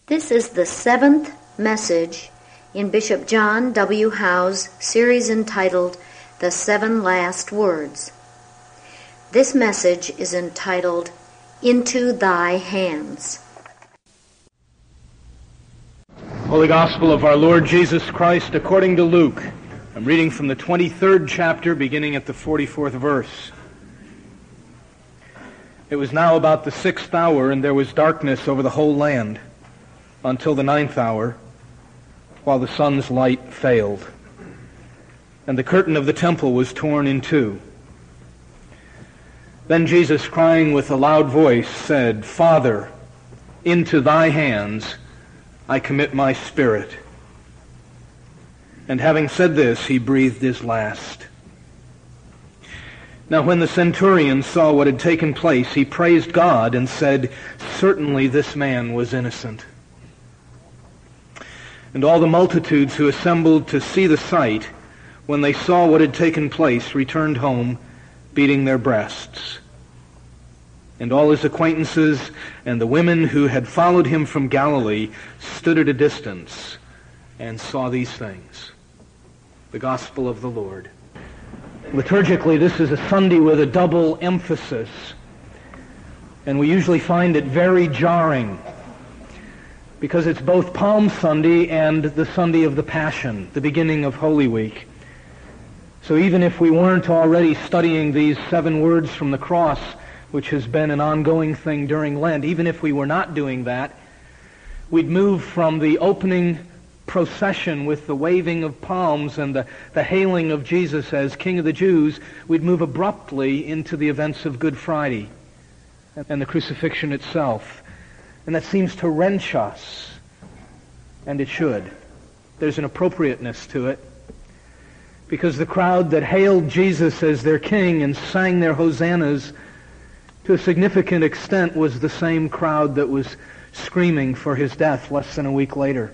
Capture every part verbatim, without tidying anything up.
This is the seventh message in Bishop John W. Howe's series entitled The Seven Last Words. This message is entitled Into Thy Hands. Holy Gospel of our Lord Jesus Christ according to Luke. I'm reading from the twenty-third chapter, beginning at the forty-fourth verse. It was now about the sixth hour, and there was darkness over the whole land until the ninth hour, while the sun's light failed. And the curtain of the temple was torn in two. Then Jesus, crying with a loud voice, said, Father, into thy hands I commit my spirit. And having said this, he breathed his last. Now when the centurion saw what had taken place, he praised God and said, Certainly this man was innocent. And all the multitudes who assembled to see the sight, when they saw what had taken place, returned home, beating their breasts. And all his acquaintances and the women who had followed him from Galilee stood at a distance and saw these things. The Gospel of the Lord. Liturgically, this is a Sunday with a double emphasis, and we usually find it very jarring because it's both Palm Sunday and the Sunday of the Passion, the beginning of Holy Week. So even if we weren't already studying these seven words from the cross, which has been an ongoing thing during Lent, even if we were not doing that, we'd move from the opening procession with the waving of palms and the, the hailing of Jesus as King of the Jews, we'd move abruptly into the events of Good Friday and the crucifixion itself. And that seems to wrench us, and it should. There's an appropriateness to it, because the crowd that hailed Jesus as their king and sang their hosannas to a significant extent was the same crowd that was screaming for his death less than a week later.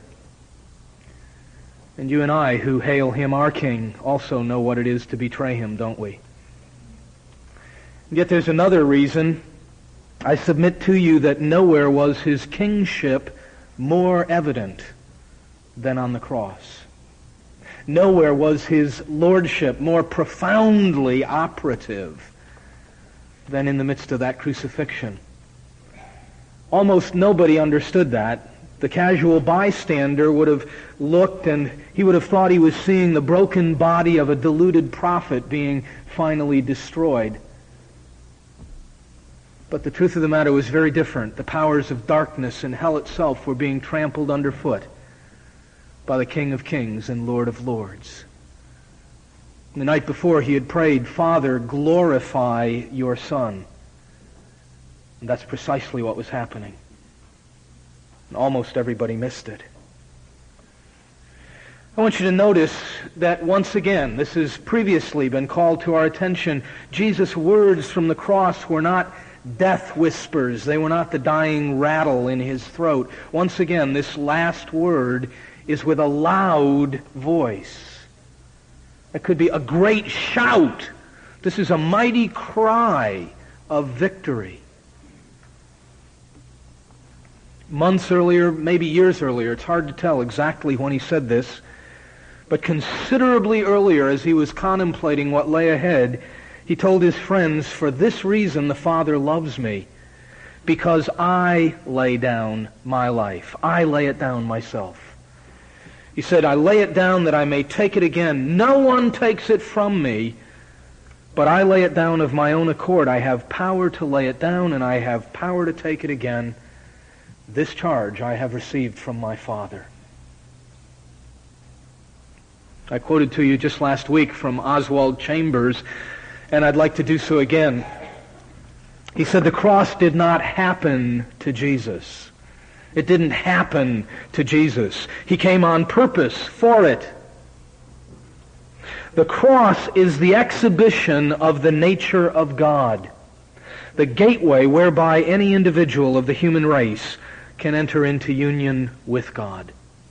And you and I, who hail him our king, also know what it is to betray him, don't we? And yet there's another reason. I submit to you that nowhere was his kingship more evident than on the cross. Nowhere was his lordship more profoundly operative than in the midst of that crucifixion. Almost nobody understood that. The casual bystander would have looked and he would have thought he was seeing the broken body of a deluded prophet being finally destroyed. But the truth of the matter was very different. The powers of darkness and hell itself were being trampled underfoot by the King of Kings and Lord of Lords. The night before he had prayed, Father, glorify your Son. And that's precisely what was happening. And almost everybody missed it. I want you to notice that once again, this has previously been called to our attention, Jesus' words from the cross were not death whispers. They were not the dying rattle in his throat. Once again, this last word is with a loud voice. It could be a great shout. This is a mighty cry of victory. Months earlier, maybe years earlier, it's hard to tell exactly when he said this, but considerably earlier, as he was contemplating what lay ahead, he told his friends, for this reason the Father loves me, because I lay down my life. I lay it down myself. He said, I lay it down that I may take it again. No one takes it from me, but I lay it down of my own accord. I have power to lay it down, and I have power to take it again. This charge I have received from my Father. I quoted to you just last week from Oswald Chambers, and I'd like to do so again. He said the cross did not happen to Jesus. It didn't happen to Jesus. He came on purpose for it. The cross is the exhibition of the nature of God, the gateway whereby any individual of the human race can enter into union with God.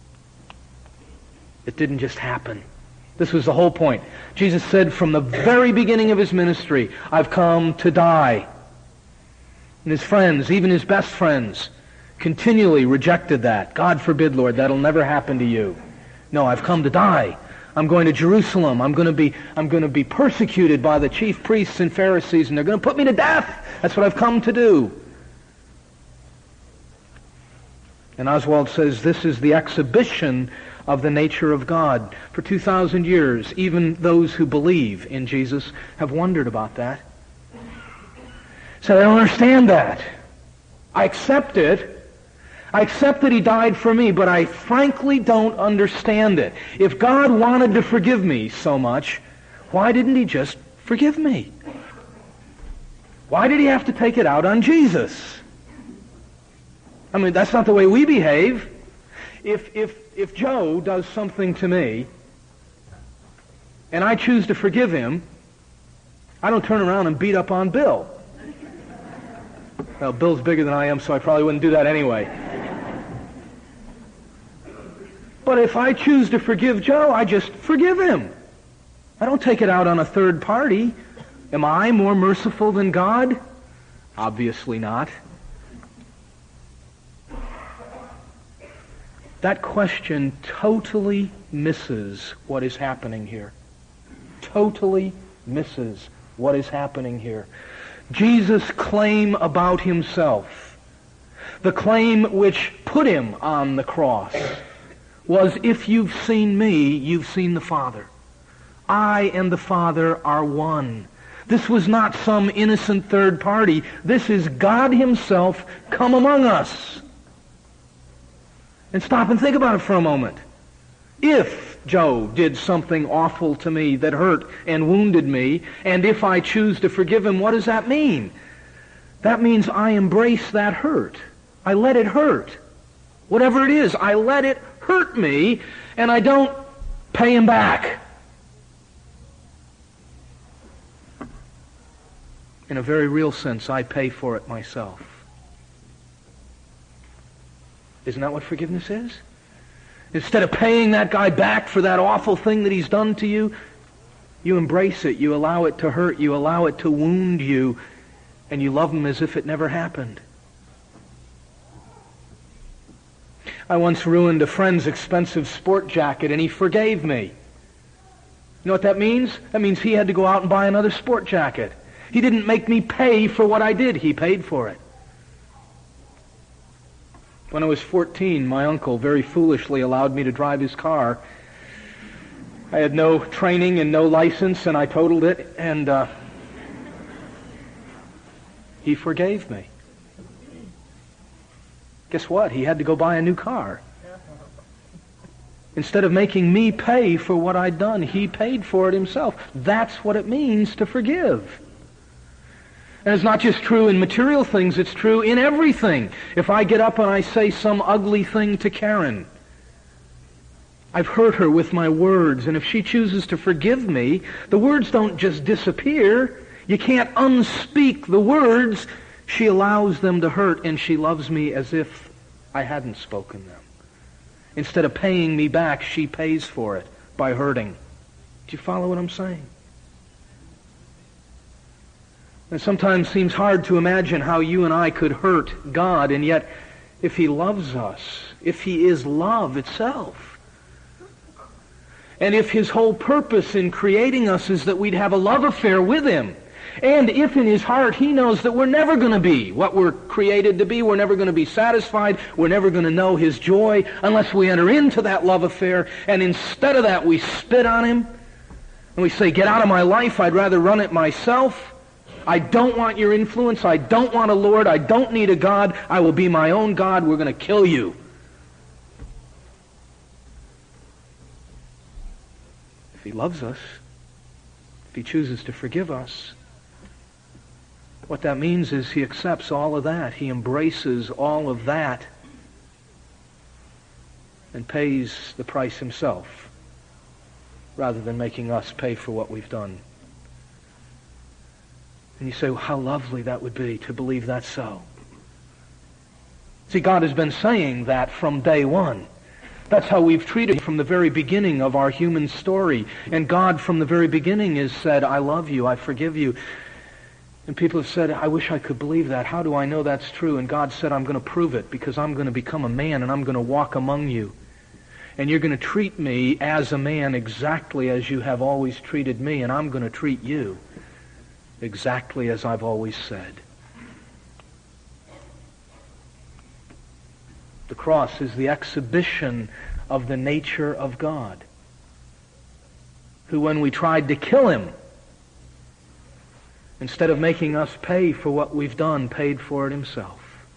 It didn't just happen. This was the whole point. Jesus said from the very beginning of his ministry, I've come to die. And his friends, even his best friends, continually rejected that. God forbid, Lord, that'll never happen to you. No, I've come to die. I'm going to Jerusalem. I'm going to be, I'm going to be persecuted by the chief priests and Pharisees, and they're going to put me to death. That's what I've come to do. And Oswald says this is the exhibition of the nature of God. For two thousand years, even those who believe in Jesus have wondered about that. So I don't understand that. I accept it. I accept that he died for me, but I frankly don't understand it. If God wanted to forgive me so much, why didn't he just forgive me? Why did he have to take it out on Jesus? I mean, that's not the way we behave. If, if, if Joe does something to me, and I choose to forgive him, I don't turn around and beat up on Bill. Well, Bill's bigger than I am, so I probably wouldn't do that anyway. But if I choose to forgive Joe, I just forgive him. I don't take it out on a third party. Am I more merciful than God? Obviously not. That question totally misses what is happening here. Totally misses what is happening here. Jesus' claim about himself, the claim which put him on the cross, was, if you've seen me, you've seen the Father. I and the Father are one. This was not some innocent third party. This is God himself come among us. And stop and think about it for a moment. If Joe did something awful to me that hurt and wounded me, and if I choose to forgive him, what does that mean? That means I embrace that hurt. I let it hurt. Whatever it is, I let it hurt me, and I don't pay him back. In a very real sense, I pay for it myself. Isn't that what forgiveness is? Instead of paying that guy back for that awful thing that he's done to you, you embrace it, you allow it to hurt, you allow it to wound you, and you love him as if it never happened. I once ruined a friend's expensive sport jacket, and he forgave me. You know what that means? That means he had to go out and buy another sport jacket. He didn't make me pay for what I did. He paid for it. When I was fourteen, my uncle very foolishly allowed me to drive his car. I had no training and no license, and I totaled it, and uh, he forgave me. Guess what? He had to go buy a new car. Instead of making me pay for what I'd done, he paid for it himself. That's what it means to forgive. And it's not just true in material things, it's true in everything. If I get up and I say some ugly thing to Karen, I've hurt her with my words, and if she chooses to forgive me, the words don't just disappear. You can't unspeak the words. She allows them to hurt, and she loves me as if I hadn't spoken them. Instead of paying me back, she pays for it by hurting. Do you follow what I'm saying? It sometimes seems hard to imagine how you and I could hurt God, and yet if he loves us, if he is love itself, and if his whole purpose in creating us is that we'd have a love affair with him, and if in his heart he knows that we're never going to be what we're created to be, we're never going to be satisfied, we're never going to know his joy unless we enter into that love affair, and instead of that we spit on him, and we say, get out of my life, I'd rather run it myself. I don't want your influence. I don't want a Lord. I don't need a God. I will be my own God. We're going to kill you. If he loves us, if he chooses to forgive us, what that means is he accepts all of that. He embraces all of that and pays the price himself rather than making us pay for what we've done. And you say, well, how lovely that would be to believe that's so. See, God has been saying that from day one. That's how we've treated him from the very beginning of our human story. And God from the very beginning has said, I love you, I forgive you. And people have said, I wish I could believe that. How do I know that's true? And God said, I'm going to prove it, because I'm going to become a man and I'm going to walk among you. And you're going to treat me as a man exactly as you have always treated me, and I'm going to treat you exactly as I've always said. The cross is the exhibition of the nature of God, who, when we tried to kill him, instead of making us pay for what we've done, paid for it himself.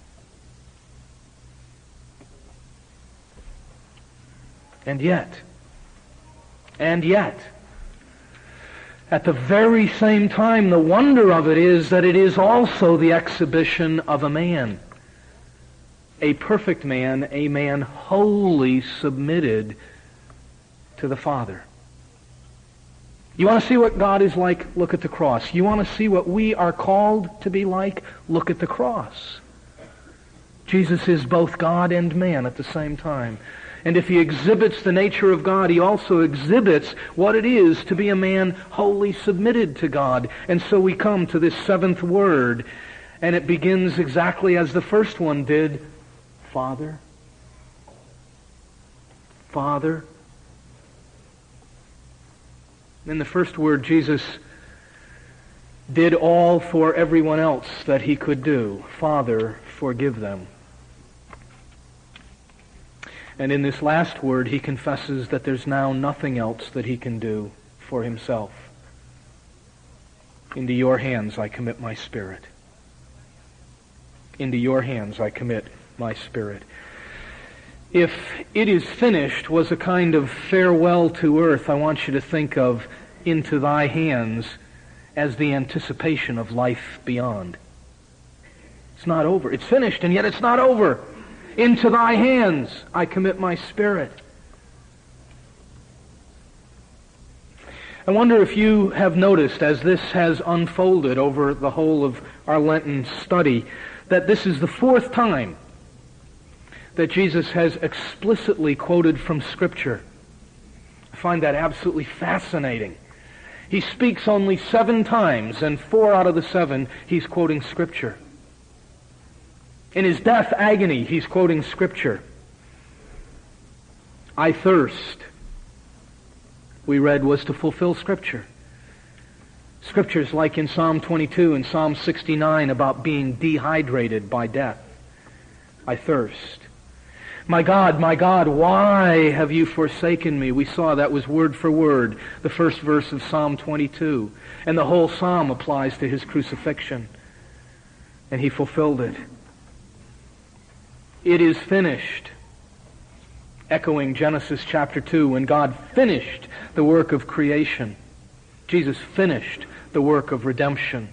And yet, and yet, at the very same time, the wonder of it is that it is also the exhibition of a man. A perfect man, a man wholly submitted to the Father. You want to see what God is like? Look at the cross. You want to see what we are called to be like? Look at the cross. Jesus is both God and man at the same time. And if he exhibits the nature of God, he also exhibits what it is to be a man wholly submitted to God. And so we come to this seventh word, and it begins exactly as the first one did. Father. Father. In the first word, Jesus did all for everyone else that he could do. Father, forgive them. And in this last word, he confesses that there's now nothing else that he can do for himself. Into your hands I commit my spirit. Into your hands I commit my spirit. If it is finished was a kind of farewell to earth, I want you to think of into thy hands as the anticipation of life beyond. It's not over. It's finished, and yet it's not over. Into thy hands I commit my spirit. I wonder if you have noticed, as this has unfolded over the whole of our Lenten study, that this is the fourth time that Jesus has explicitly quoted from Scripture. I find that absolutely fascinating. He speaks only seven times, and four out of the seven he's quoting Scripture. In his death agony, he's quoting Scripture. I thirst, we read, was to fulfill Scripture. Scriptures like in Psalm twenty-two and Psalm sixty-nine about being dehydrated by death. I thirst. My God, my God, why have you forsaken me? We saw that was word for word, the first verse of Psalm twenty-two. And the whole psalm applies to his crucifixion. And he fulfilled it. It is finished. Echoing Genesis chapter two, when God finished the work of creation. Jesus finished the work of redemption.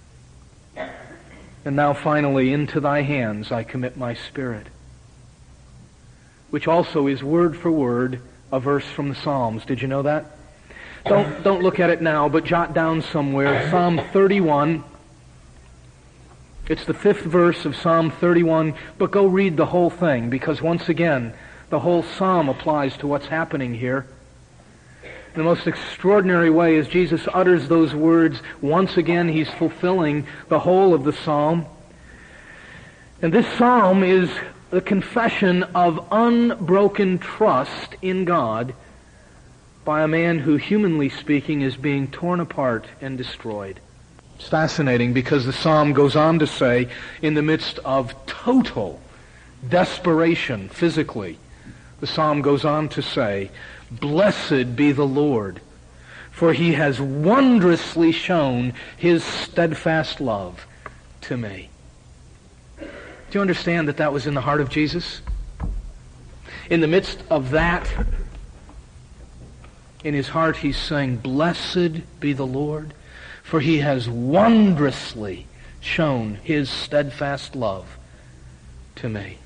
And now finally, into thy hands I commit my spirit. Which also is word for word a verse from the Psalms. Did you know that? Don't, don't look at it now, but jot down somewhere Psalm thirty-one. It's the fifth verse of Psalm thirty-one, but go read the whole thing, because once again, the whole psalm applies to what's happening here. In the most extraordinary way, as Jesus utters those words, once again he's fulfilling the whole of the psalm. And this psalm is the confession of unbroken trust in God by a man who, humanly speaking, is being torn apart and destroyed. It's fascinating because the psalm goes on to say, in the midst of total desperation physically, the psalm goes on to say, blessed be the Lord, for he has wondrously shown his steadfast love to me. Do you understand that that was in the heart of Jesus? In the midst of that, in his heart he's saying, blessed be the Lord, for he has wondrously shown his steadfast love to me.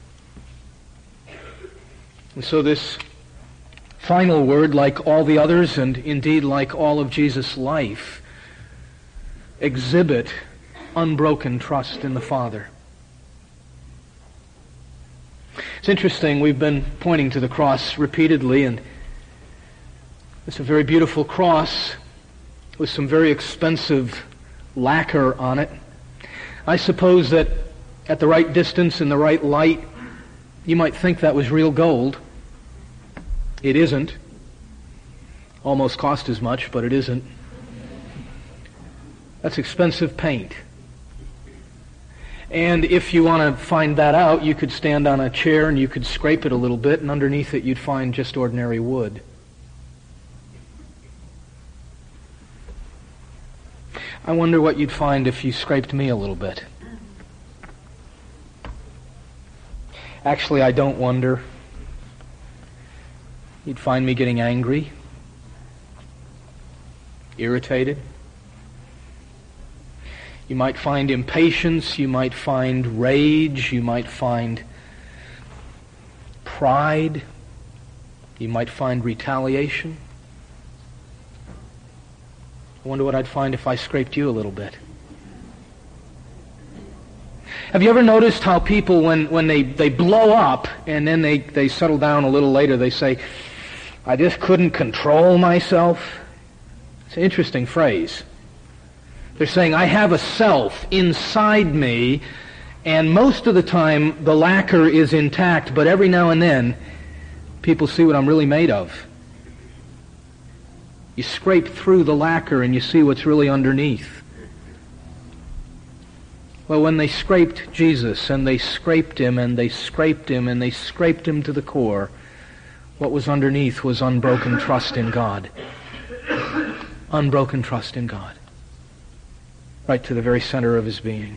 And so this final word, like all the others, and indeed like all of Jesus' life, exhibit unbroken trust in the Father. It's interesting, we've been pointing to the cross repeatedly, and it's a very beautiful cross with some very expensive lacquer on it. I suppose that at the right distance, in the right light, you might think that was real gold. It isn't. Almost cost as much, but it isn't. That's expensive paint. And if you want to find that out, you could stand on a chair and you could scrape it a little bit, and underneath it you'd find just ordinary wood. I wonder what you'd find if you scraped me a little bit. Actually, I don't wonder. You'd find me getting angry, irritated. You might find impatience, you might find rage, you might find pride, you might find retaliation. I wonder what I'd find if I scraped you a little bit. Have you ever noticed how people, when, when they, they blow up and then they, they settle down a little later, they say, I just couldn't control myself? It's an interesting phrase. They're saying, I have a self inside me, and most of the time the lacquer is intact, but every now and then people see what I'm really made of. You scrape through the lacquer and you see what's really underneath. Well, when they scraped Jesus, and they scraped him, and they scraped him, and they scraped him to the core, what was underneath was unbroken trust in God. Unbroken trust in God. Right to the very center of his being.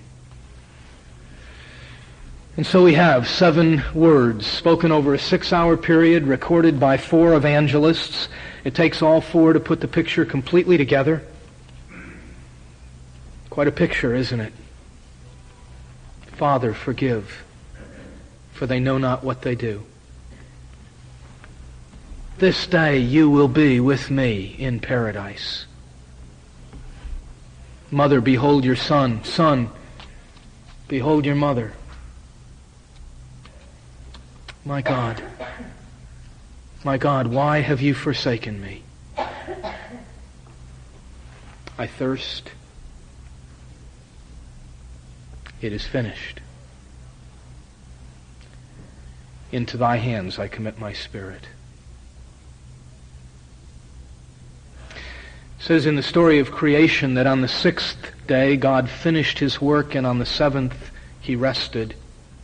And so we have seven words spoken over a six-hour period, recorded by four evangelists. It takes all four to put the picture completely together. Quite a picture, isn't it? Father, forgive, for they know not what they do. This day you will be with me in paradise. Mother, behold your son. Son, behold your mother. My God, my God, why have you forsaken me? I thirst. It is finished. Into thy hands I commit my spirit. It says in the story of creation that on the sixth day God finished his work, and on the seventh he rested.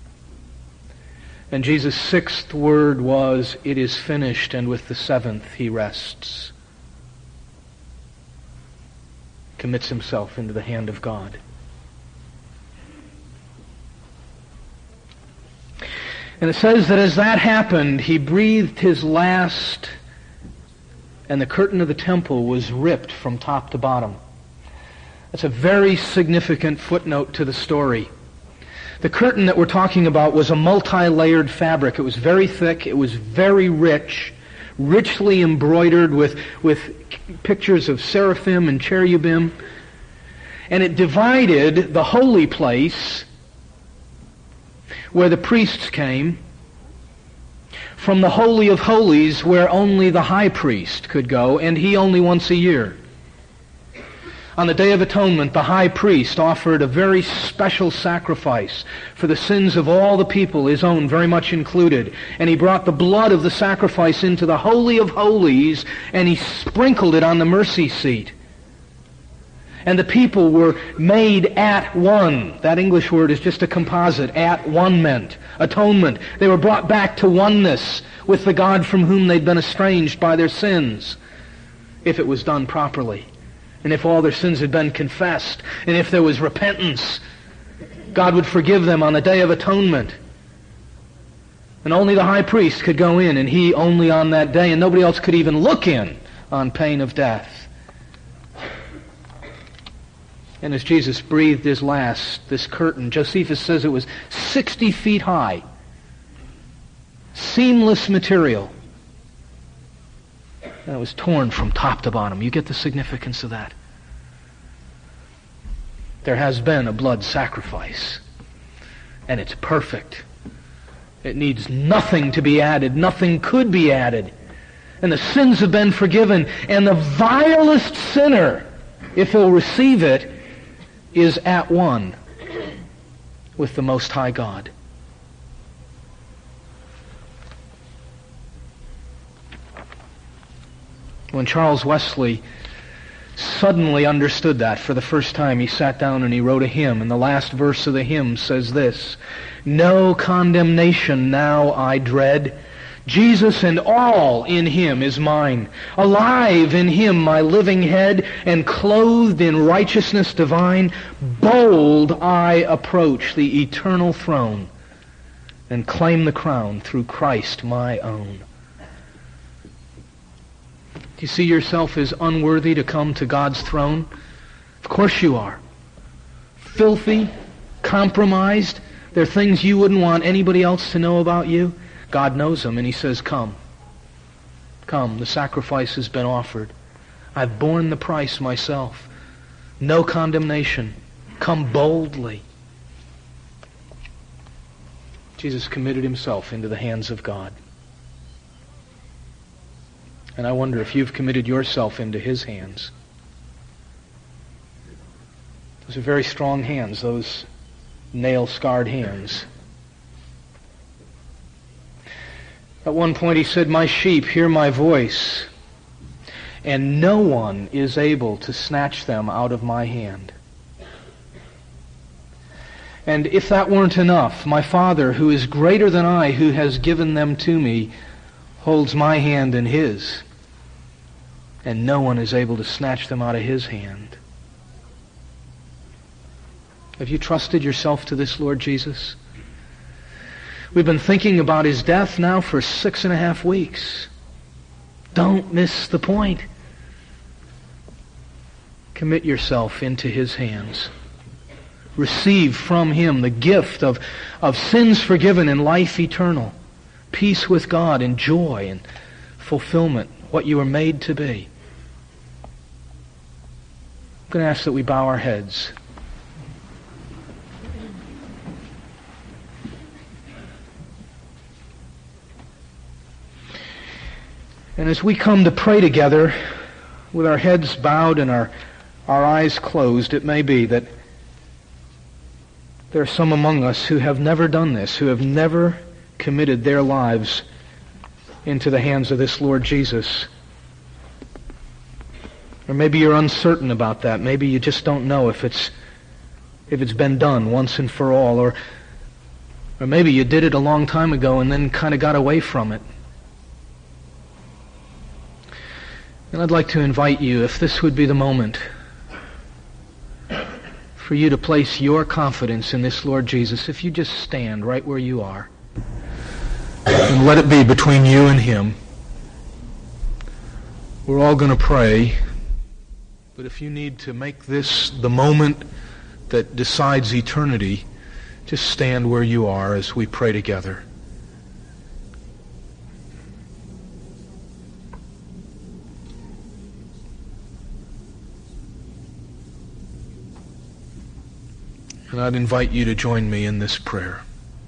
And Jesus' sixth word was, it is finished, and with the seventh he rests. Commits himself into the hand of God. And it says that as that happened, he breathed his last, and the curtain of the temple was ripped from top to bottom. That's a very significant footnote to the story. The curtain that we're talking about was a multi-layered fabric. It was very thick. It was very rich, richly embroidered with, with pictures of seraphim and cherubim. And it divided the holy place, where the priests came, from the Holy of Holies, where only the high priest could go, and he only once a year. On the Day of Atonement, the high priest offered a very special sacrifice for the sins of all the people, his own very much included. And he brought the blood of the sacrifice into the Holy of Holies, and he sprinkled it on the mercy seat. And the people were made at one. That English word is just a composite. At one meant atonement. They were brought back to oneness with the God from whom they'd been estranged by their sins, if it was done properly. And if all their sins had been confessed, and if there was repentance, God would forgive them on the Day of Atonement. And only the high priest could go in, and he only on that day, and nobody else could even look in on pain of death. And as Jesus breathed his last, this curtain, Josephus says it was sixty feet high. Seamless material. And it was torn from top to bottom. You get the significance of that. There has been a blood sacrifice. And it's perfect. It needs nothing to be added. Nothing could be added. And the sins have been forgiven. And the vilest sinner, if he'll receive it, is at one with the Most High God. When Charles Wesley suddenly understood that for the first time, he sat down and he wrote a hymn, and the last verse of the hymn says this: "No condemnation now I dread. Jesus and all in Him is mine. Alive in Him my living head, and clothed in righteousness divine, bold I approach the eternal throne, and claim the crown through Christ my own." Do you see yourself as unworthy to come to God's throne? Of course you are. Filthy, compromised. There are things you wouldn't want anybody else to know about you. God knows them, and He says, come. Come, the sacrifice has been offered. I've borne the price myself. No condemnation. Come boldly. Jesus committed Himself into the hands of God. And I wonder if you've committed yourself into His hands. Those are very strong hands, those nail-scarred hands. At one point He said, "My sheep hear my voice, and no one is able to snatch them out of my hand." And if that weren't enough, my Father, who is greater than I, who has given them to me, holds my hand in His, and no one is able to snatch them out of His hand. Have you trusted yourself to this Lord Jesus? We've been thinking about His death now for six and a half weeks. Don't miss the point. Commit yourself into His hands. Receive from Him the gift of, of sins forgiven and life eternal, peace with God and joy and fulfillment, what you were made to be. I'm going to ask that we bow our heads. And as we come to pray together, with our heads bowed and our, our eyes closed, it may be that there are some among us who have never done this, who have never committed their lives into the hands of this Lord Jesus. Or maybe you're uncertain about that. Maybe you just don't know if it's if it's been done once and for all. Or, or maybe you did it a long time ago and then kind of got away from it. And I'd like to invite you, if this would be the moment for you to place your confidence in this Lord Jesus, if you just stand right where you are and let it be between you and Him. We're all going to pray, but if you need to make this the moment that decides eternity, just stand where you are as we pray together. And I'd invite you to join me in this prayer.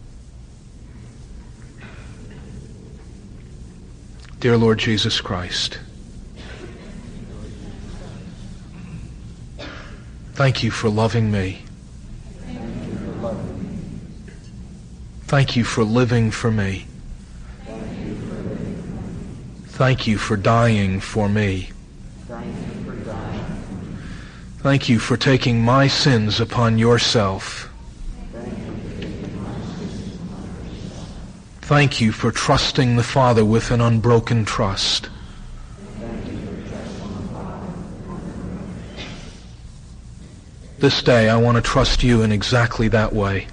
Dear Lord Jesus Christ, thank you for loving me. Thank you for living for me. Thank you for dying for me. Thank you for taking my sins upon yourself. Thank you for trusting the Father with an unbroken trust. This day I want to trust you in exactly that way.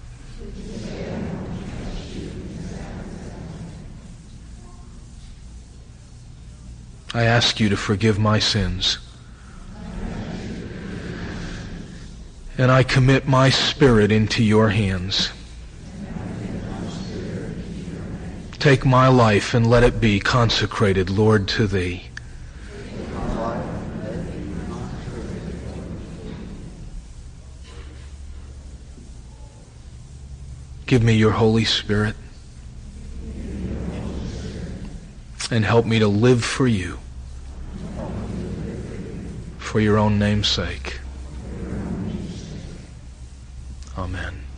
I ask you to forgive my sins. And I commit my spirit into your hands. Take my life and let it be consecrated, Lord, to thee. Give me your Holy Spirit and help me to live for you, for your own name's sake. Amen.